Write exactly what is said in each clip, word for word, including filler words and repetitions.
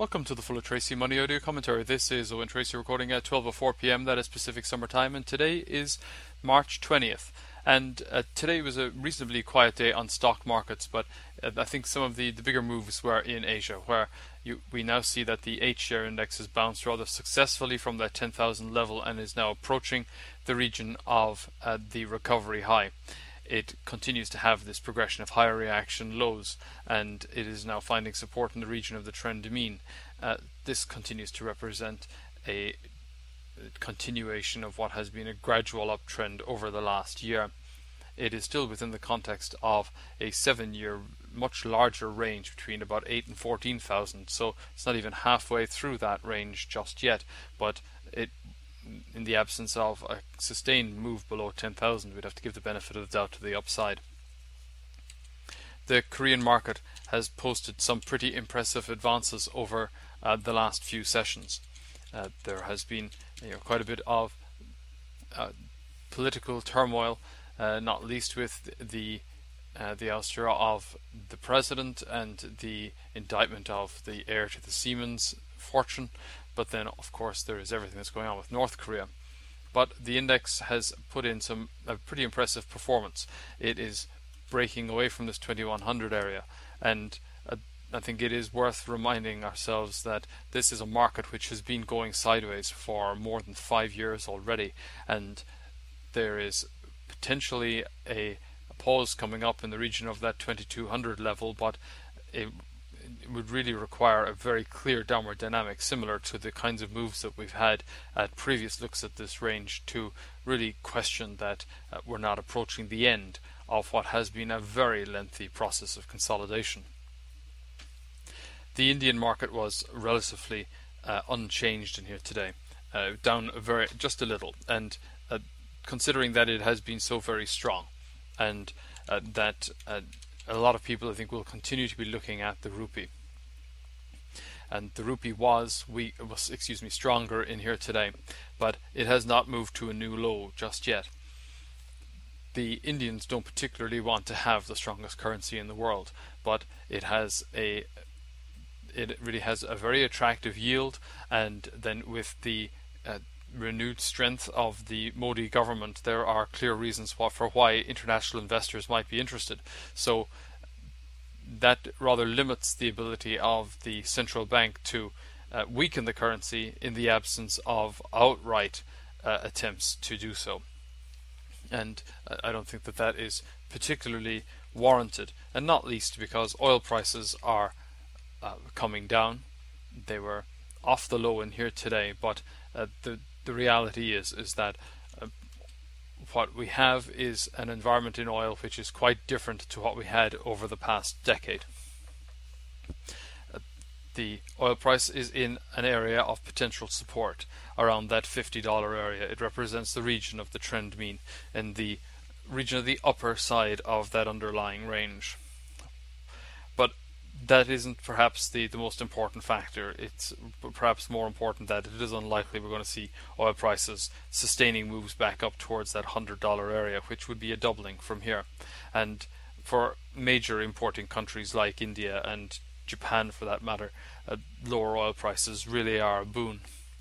Welcome to the Full of Tracy Money Audio Commentary. This is Owen Tracy recording at twelve oh four p m, that is Pacific Summer Time, and today is March twentieth. And uh, today was a reasonably quiet day on stock markets, but uh, I think some of the, the bigger moves were in Asia, where you, we now see that the H-share index has bounced rather successfully from that ten thousand level and is now approaching the region of uh, the recovery high. It continues to have this progression of higher reaction lows, and it is now finding support in the region of the trend mean. Uh, this continues to represent a continuation of what has been a gradual uptrend over the last year. It is still within the context of a seven-year, much larger range between about eight and fourteen thousand, so it's not even halfway through that range just yet, but it in the absence of a sustained move below ten thousand, we'd have to give the benefit of the doubt to the upside. The Korean market has posted some pretty impressive advances over uh, the last few sessions. Uh, there has been you know, quite a bit of uh, political turmoil, uh, not least with the uh, the ouster of the president and the indictment of the heir to the Siemens fortune. But then, of course, there is everything that's going on with North Korea. But the index has put in some a pretty impressive performance. It is breaking away from this twenty-one hundred area, and uh, I think it is worth reminding ourselves that this is a market which has been going sideways for more than five years already, and there is potentially a, a pause coming up in the region of that twenty-two hundred level, but it It would really require a very clear downward dynamic, similar to the kinds of moves that we've had at previous looks at this range, to really question that uh, we're not approaching the end of what has been a very lengthy process of consolidation. The Indian market was relatively uh, unchanged in here today, uh, down a very just a little, and uh, considering that it has been so very strong, and uh, that uh, a lot of people, I think, will continue to be looking at the rupee, and the rupee was we was excuse me stronger in here today, but it has not moved to a new low just yet. The Indians don't particularly want to have the strongest currency in the world, but it has a it really has a very attractive yield, and then with the uh, renewed strength of the Modi government, there are clear reasons why, for why international investors might be interested. So that rather limits the ability of the central bank to uh, weaken the currency in the absence of outright uh, attempts to do so. And uh, I don't think that that is particularly warranted, and not least because oil prices are uh, coming down. They were off the low in here today, but uh, the The reality is is that uh, what we have is an environment in oil which is quite different to what we had over the past decade. Uh, the oil price is in an area of potential support around that fifty dollar area. It represents the region of the trend mean and the region of the upper side of that underlying range. But that isn't perhaps the, the most important factor. It's perhaps more important that it is unlikely we're going to see oil prices sustaining moves back up towards that one hundred dollar area, which would be a doubling from here. And for major importing countries like India and Japan, for that matter, uh, lower oil prices really are a boon.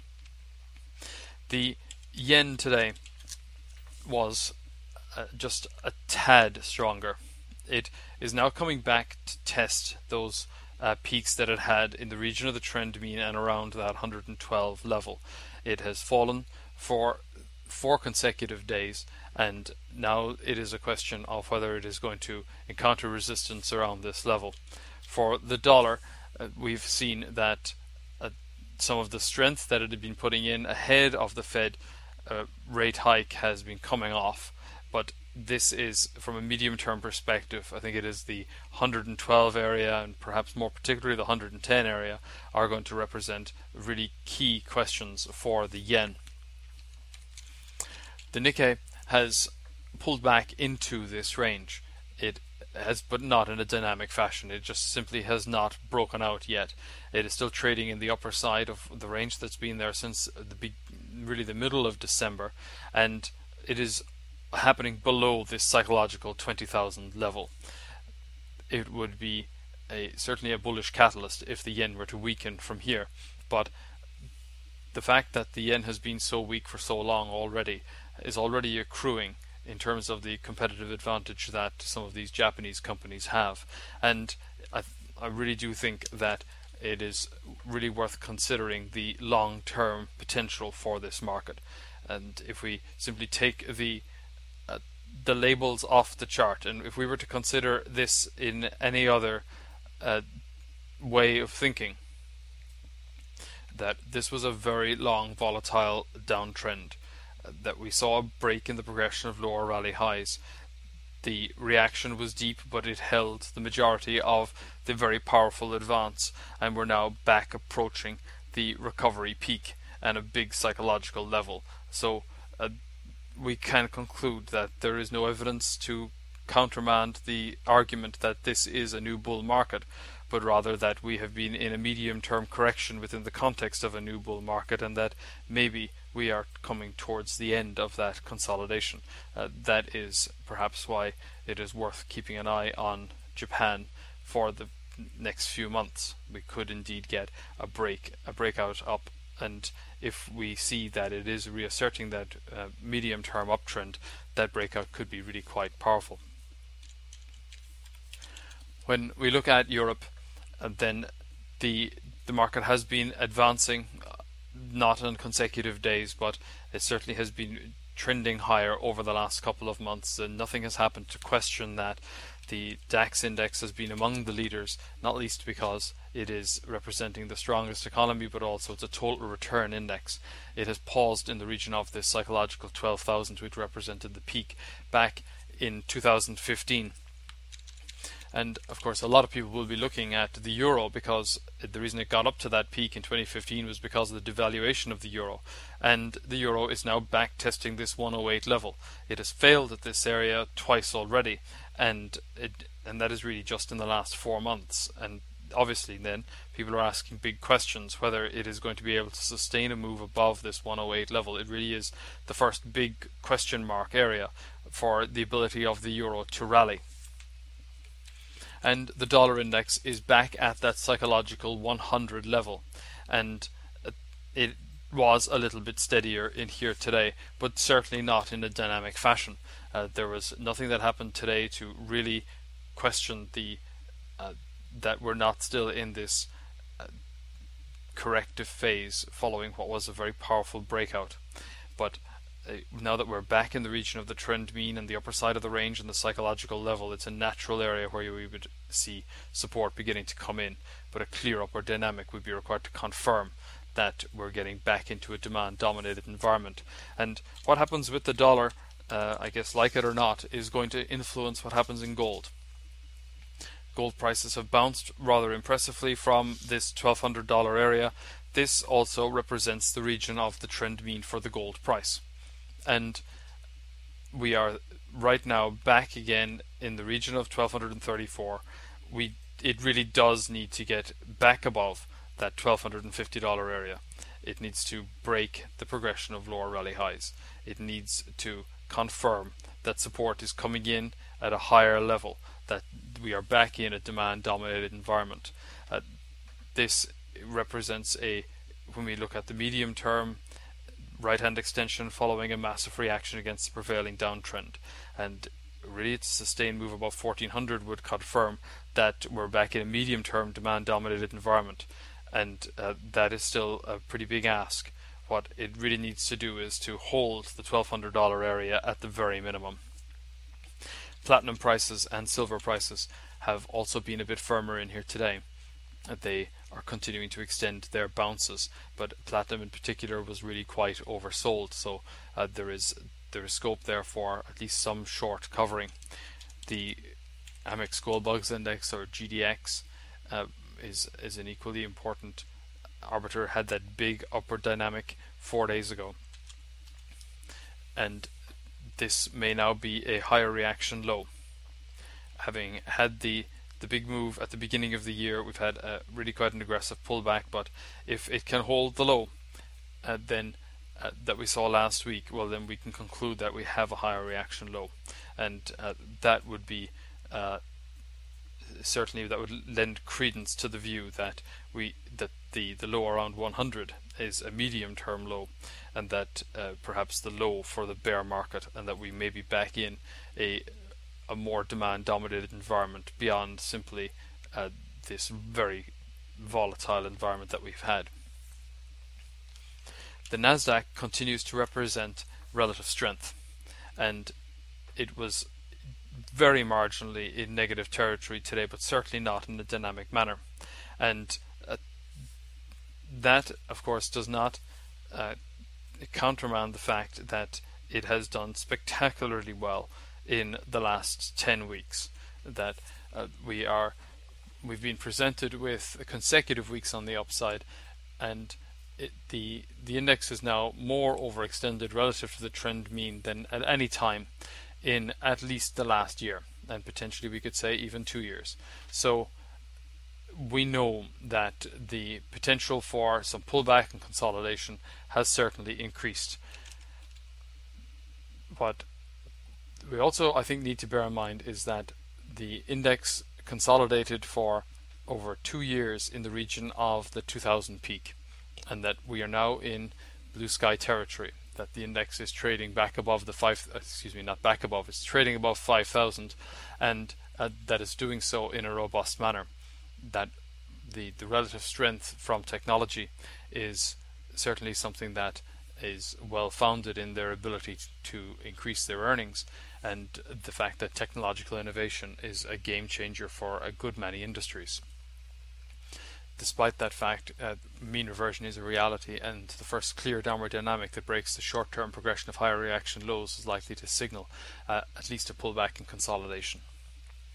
The yen today was uh, just a tad stronger. It is now coming back to test those uh, peaks that it had in the region of the trend mean and around that one hundred twelve level. It has fallen for four consecutive days, and now it is a question of whether it is going to encounter resistance around this level. For the dollar, uh, we've seen that uh, some of the strength that it had been putting in ahead of the Fed uh, rate hike has been coming off, but this is, from a medium-term perspective, I think it is the one hundred twelve area, and perhaps more particularly the one hundred ten area, are going to represent really key questions for the yen. The Nikkei has pulled back into this range. It has, but not in a dynamic fashion. It just simply has not broken out yet. It is still trading in the upper side of the range that's been there since the be- really the middle of December, and it is happening below this psychological twenty thousand level. It would be a certainly a bullish catalyst if the yen were to weaken from here. But the fact that the yen has been so weak for so long already is already accruing in terms of the competitive advantage that some of these Japanese companies have. And I, I really do think that it is really worth considering the long-term potential for this market. And if we simply take the uh, the labels off the chart, and if we were to consider this in any other uh, way of thinking, that this was a very long volatile downtrend, uh, that we saw a break in the progression of lower rally highs. The reaction was deep, but it held the majority of the very powerful advance, and we're now back approaching the recovery peak and a big psychological level. So uh, we can conclude that there is no evidence to countermand the argument that this is a new bull market, but rather that we have been in a medium-term correction within the context of a new bull market, and that maybe we are coming towards the end of that consolidation. Uh, that is perhaps why it is worth keeping an eye on Japan for the next few months. We could indeed get a break, a breakout up, and if we see that it is reasserting that uh, medium-term uptrend, that breakout could be really quite powerful. When we look at Europe, uh, then the the market has been advancing, uh, not on consecutive days, but it certainly has been trending higher over the last couple of months, and nothing has happened to question that. The DAX index has been among the leaders, not least because it is representing the strongest economy, but also it's a total return index. It has paused in the region of this psychological twelve thousand, which represented the peak back in two thousand fifteen. And of course a lot of people will be looking at the euro, because the reason it got up to that peak in twenty fifteen was because of the devaluation of the euro, and the euro is now back testing this one oh eight level. It has failed at this area twice already, and it, and that is really just in the last four months. And obviously then people are asking big questions whether it is going to be able to sustain a move above this one oh eight level. It really is the first big question mark area for the ability of the euro to rally. And the dollar index is back at that psychological one hundred level, and it was a little bit steadier in here today, but certainly not in a dynamic fashion. Uh, there was nothing that happened today to really question the uh, that we're not still in this uh, corrective phase following what was a very powerful breakout. But uh, now that we're back in the region of the trend mean and the upper side of the range and the psychological level, it's a natural area where we would see support beginning to come in, but a clear upward dynamic would be required to confirm that we're getting back into a demand dominated environment. And what happens with the dollar, uh, I guess like it or not, is going to influence what happens in gold. Gold prices have bounced rather impressively from this twelve hundred dollar area. This also represents the region of the trend mean for the gold price, and we are right now back again in the region of twelve thirty-four. We it really does need to get back above that twelve fifty dollar area. It needs to break the progression of lower rally highs. It needs to confirm that support is coming in at a higher level, that we are back in a demand dominated environment. Uh, this represents a, when we look at the medium term, right hand extension following a massive reaction against the prevailing downtrend, and really its sustained move above fourteen hundred would confirm that we're back in a medium term demand dominated environment, and uh, that is still a pretty big ask. What it really needs to do is to hold the twelve hundred dollar area at the very minimum. Platinum prices and silver prices have also been a bit firmer in here today. They are continuing to extend their bounces, but platinum in particular was really quite oversold, so uh, there is there is scope there for at least some short covering. The Amex Gold Bugs Index, or G D X, uh, is is an equally important arbiter. Had that big upward dynamic four days ago, and this may now be a higher reaction low. Having had the the big move at the beginning of the year, we've had a really quite an aggressive pullback, but if it can hold the low uh, then uh, that we saw last week, well then we can conclude that we have a higher reaction low, and uh, that would be uh, certainly that would lend credence to the view that we that the, the low around one hundred is a medium-term low, and that uh, perhaps the low for the bear market, and that we may be back in a a more demand-dominated environment beyond simply uh, this very volatile environment that we've had. The Nasdaq continues to represent relative strength, and it was very marginally in negative territory today, but certainly not in a dynamic manner. And uh, that, of course, does not uh, countermand the fact that it has done spectacularly well in the last ten weeks. That uh, we are, we've been presented with consecutive weeks on the upside, and it, the the index is now more overextended relative to the trend mean than at any time in at least the last year, and potentially we could say even two years. So we know that the potential for some pullback and consolidation has certainly increased. What we also, I think, need to bear in mind is that the index consolidated for over two years in the region of the two thousand peak, and that we are now in blue sky territory, that the index is trading back above the five, excuse me, not back above, it's trading above five thousand, and uh, that is doing so in a robust manner. That the, the relative strength from technology is certainly something that is well founded in their ability to increase their earnings, and the fact that technological innovation is a game changer for a good many industries. Despite that fact, uh, mean reversion is a reality, and the first clear downward dynamic that breaks the short-term progression of higher reaction lows is likely to signal uh, at least a pullback and consolidation.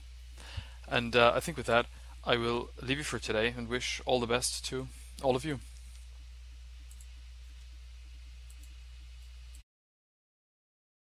And uh, I think with that, I will leave you for today and wish all the best to all of you.